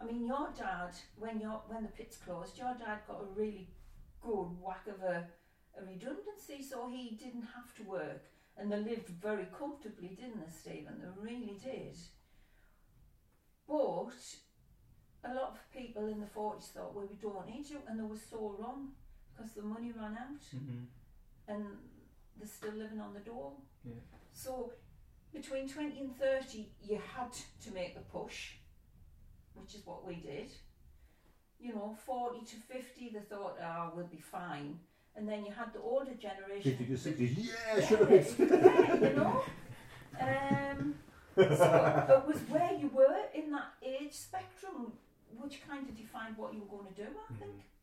mean, your dad, when the pits closed, your dad got a really good whack of a redundancy, so he didn't have to work, and they lived very comfortably, didn't they, Stephen? They really did. But a lot of people in the 40s thought, well, we don't need you, and they were so wrong, because the money ran out, and they're still living on the dole. Yeah. So between 20 and 30, you had to make the push, which is what we did. 40 to 50, they thought, we'll be fine. And then you had the older generation. 50 to 60, sure. So it was where you were in that age spectrum, which kind of defined what you were going to do, I think.